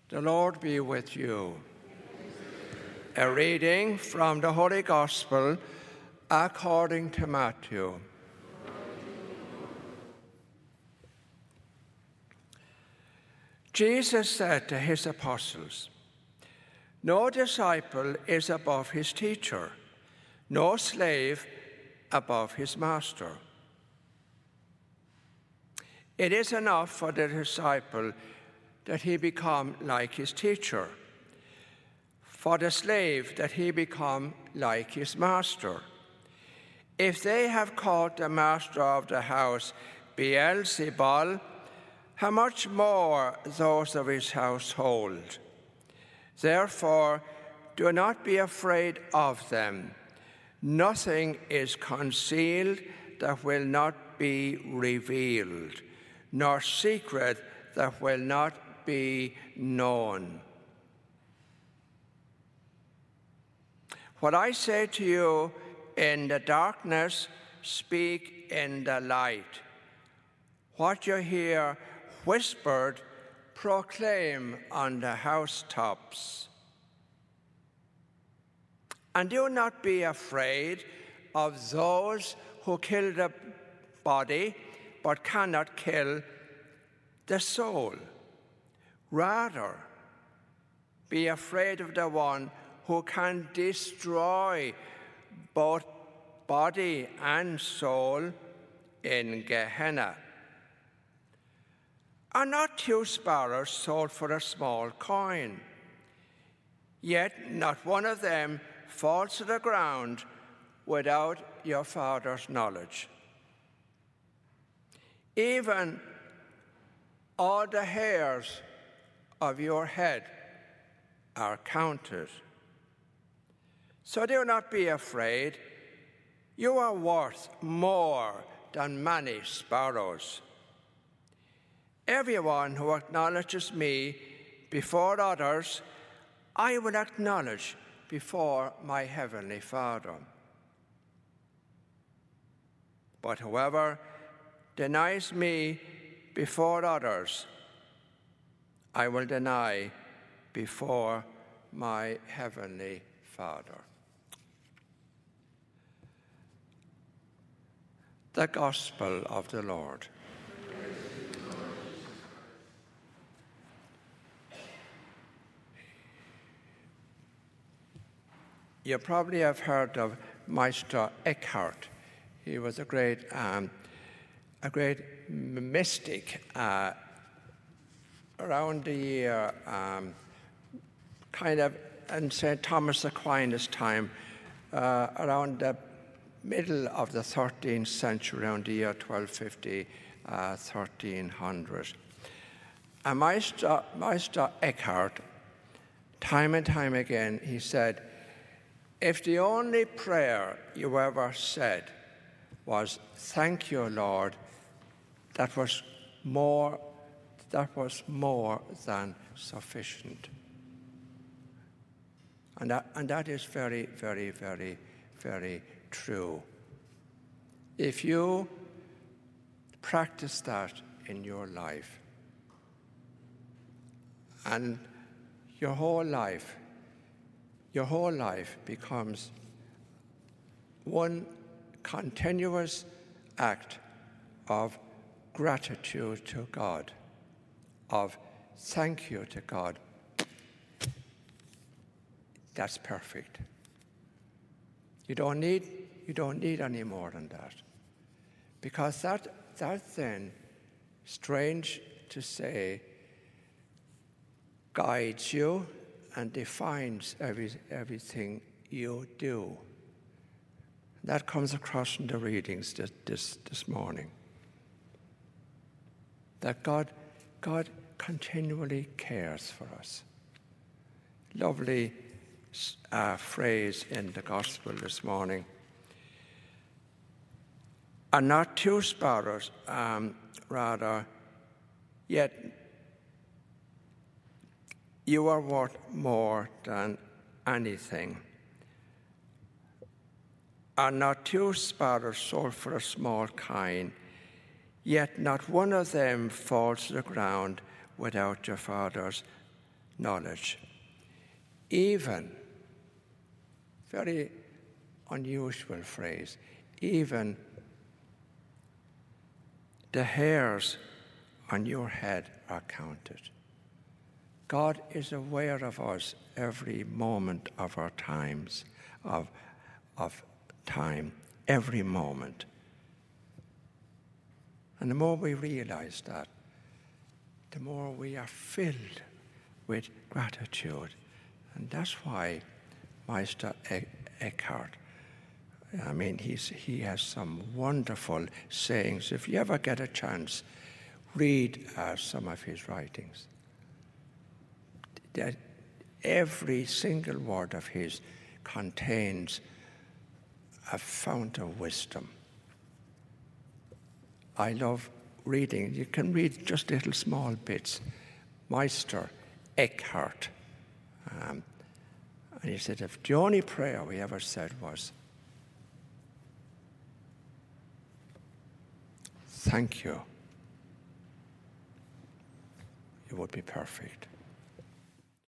The Lord be with you. A reading from the Holy Gospel according to Matthew. Jesus said to his apostles, "No disciple is above his teacher, no slave above his master. It is enough for the disciple that he become like his teacher, for the slave that he become like his master. If they have called the master of the house Beelzebul, how much more those of his household? Therefore, do not be afraid of them. Nothing is concealed that will not be revealed, nor secret that will not be known. What I say to you in the darkness, speak in the light. What you hear whispered, proclaim on the housetops. And do not be afraid of those who kill the body, but cannot kill the soul. Rather, be afraid of the one who can destroy both body and soul in Gehenna. Are not 2 sparrows sold for a small coin? Yet not one of them falls to the ground without your Father's knowledge. Even all the hairs of your head are counted. So do not be afraid. You are worth more than many sparrows. Everyone who acknowledges me before others, I will acknowledge before my heavenly Father. But whoever denies me before others, I will deny before my heavenly Father." The Gospel of the Lord. You probably have heard of Meister Eckhart. He was a great mystic around the year, kind of in St. Thomas Aquinas' time, around the middle of the 13th century, around the year 1250, 1300. And Meister Eckhart, time and time again, he said, if the only prayer you ever said was, "Thank you, Lord," that was more than sufficient. And that is very, very, very, very true. If you practice that in your life, and your whole life becomes one continuous act of gratitude to God, of thank you to God, that's perfect. You don't need any more than that. Because that then, strange to say, guides you and defines everything you do. That comes across in the readings this morning. That God continually cares for us. Lovely phrase in the Gospel this morning. And not 2 sparrows, rather, yet you are worth more than anything. Are not 2 sparrows sold for a small coin? Yet not one of them falls to the ground without your Father's knowledge. Even, very unusual phrase, even the hairs on your head are counted. God is aware of us every moment of our times, of time, every moment. And the more we realize that, the more we are filled with gratitude. And that's why Meister Eckhart, I mean, he has some wonderful sayings. If you ever get a chance, read some of his writings. That every single word of his contains a fount of wisdom. I love reading. You can read just little small bits. Meister Eckhart. And he said, if the only prayer we ever said was, thank you, it would be perfect.